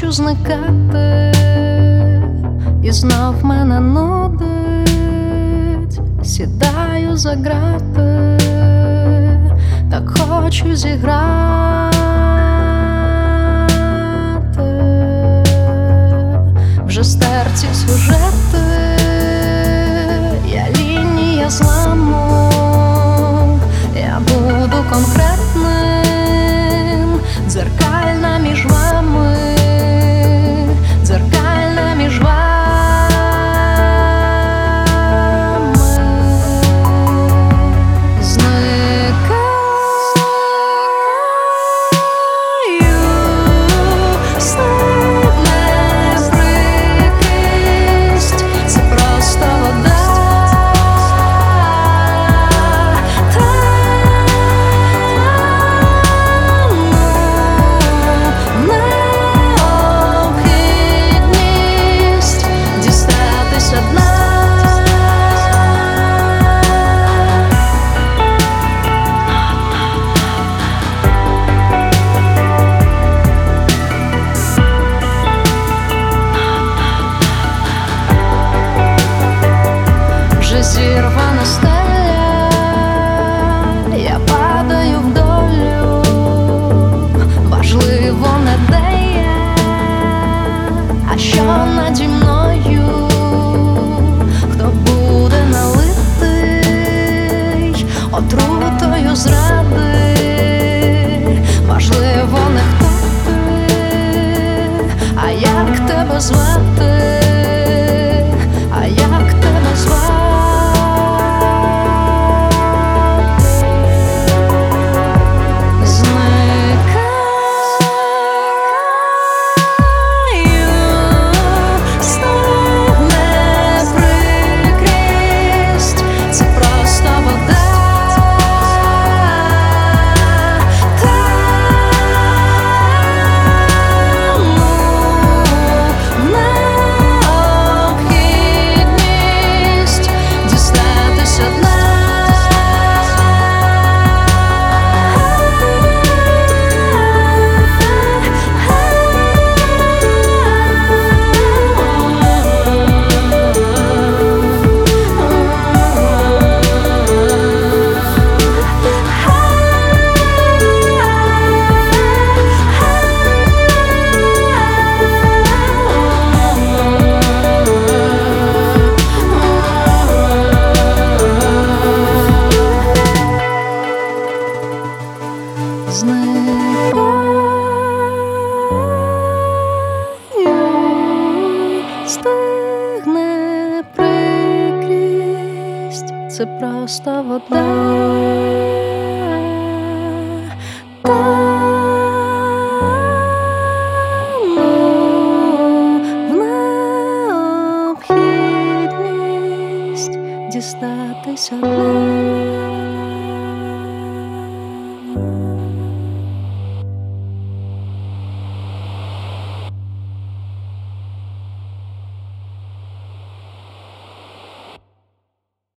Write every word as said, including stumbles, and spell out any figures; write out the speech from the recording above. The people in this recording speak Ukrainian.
хочу зникати, і знов мене нудить. Сідаю за грати, так хочу зіграти. Вже стерті сюжети, я лінія зламу, я буду конкретним, дзеркальна між вами, дзеркальна між вами. Зірвана стеля, я падаю в долю, важливо не де я, а що наді мною, хто буде налитий отрутою зради, важливо не хто ти, а як тебе звати, а як тебе звати. Стигне прикрість, це просто вода. Тану в необхідність дістатися дна.